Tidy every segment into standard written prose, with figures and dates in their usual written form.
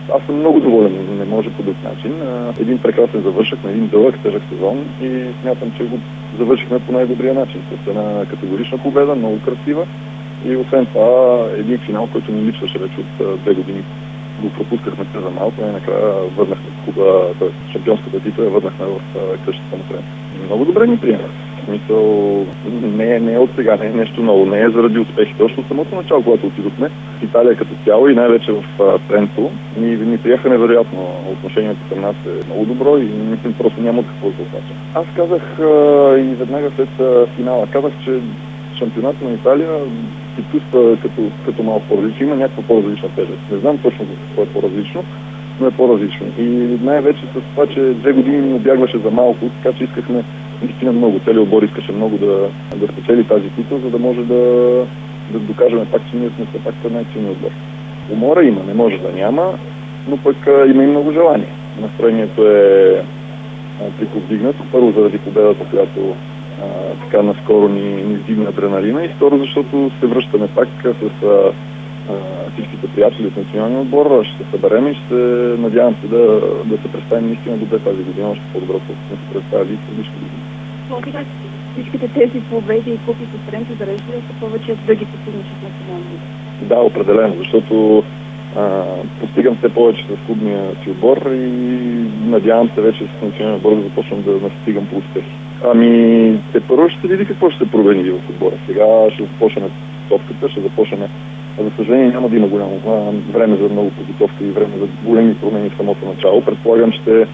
Аз съм много доволен, не може по друг начин. Един прекрасен завършък на един дълъг, тежък сезон и смятам, че го завършихме по най-добрия начин. С една категорична победа, много красива и освен това един финал, който ни липсваше вече от 2 години. Го пропускахме за малко и накрая върнахме Куба, т.е. шампионската титла върнахме в къщата на тренера. Много добре ни приема. В смисъл, не е от сега, не е нещо ново, не е заради успехите. Още от самото начало, когато отидохме в Италия като цяло и най-вече в Тренто, ни приеха невероятно. Отношението към нас е много добро и просто няма какво да оплача. Аз казах и веднага след финала, казах, че шампионата на Италия се чувства като малко по-различно. Има някаква по-различна тежест. Не знам точно какво е по-различно, но е по-различно. И най-вече с това, че 2 години ни обягваше за малко, така че искахме наистина много. Целият отбор искаше много да спечели тази титла, за да може да докажем пак, че ние сме все пак най-силният отбор. Умора има, не може да няма, но пък има и много желание. Настроението е приповдигнато. Първо заради победата, която така наскоро ни вдигна адреналина и второ, защото се връщаме пак с всичките приятели от националния отбор, ще се съберем и ще надявам се да се представим наистина добре тази година, още по-добро, сме се представили и следващите години. Всичките тези победи и купи с Тренто зарежда са повече да ги постигнеш в националния. Да, определено, защото постигам все повече с клубния си отбор и надявам се вече с националния отбор да започвам да настигам по успехи. Те първо ще се види какво ще се промени в отбора. Сега ще започнем подготовката, ще започнем. За съжаление няма да има голямо време за много подготовка и време за големи промени в самото начало. Предполагам, ще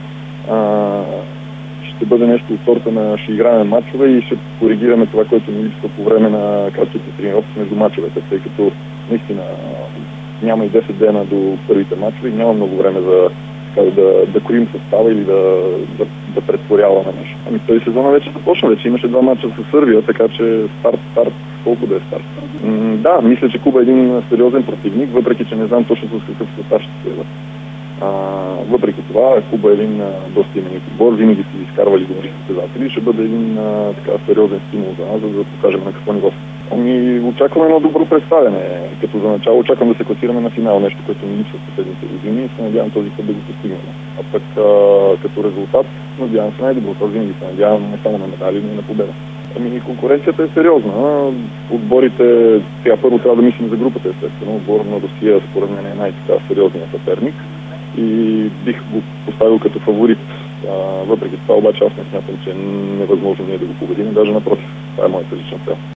бъде нещо от сорта на ще играем матчове и ще коригираме това, което ни липсва по време на кратките тренировки между матчовете, тъй като наистина няма и 10 дена до първите матчове и няма много време за да кроим състава или да претворяваме нещо. Този сезон вече започна, вече имаше 2 мача с Сърбия, така че старт, колко да е старт. Да, мисля, че Куба е един сериозен противник, въпреки че не знам точно с какъв състав ще се въпреки това, Куба е един доста именит отбор, винаги си изкарвали добри състезатели и ще бъде един сериозен стимул за нас, за да покажем на какво ниво. Очакваме едно добро представяне. Като за начало очаквам да се класираме на финал, нещо, което ни липсва в последните години и се надявам този път да го постигнем. А пък като резултат, надявам се най-доброто, винаги се надявам не само на медали, но и на победа. Конкуренцията е сериозна. Отборите, сега първо трябва да мислим за групата, естествено. Отбор на Русия, според мен, е най-така сериозният съперник и бих го поставил като фаворит. Въпреки това, обаче аз не смятам, че е невъзможно ние да го победим, даже напротив, това е моята лична цел.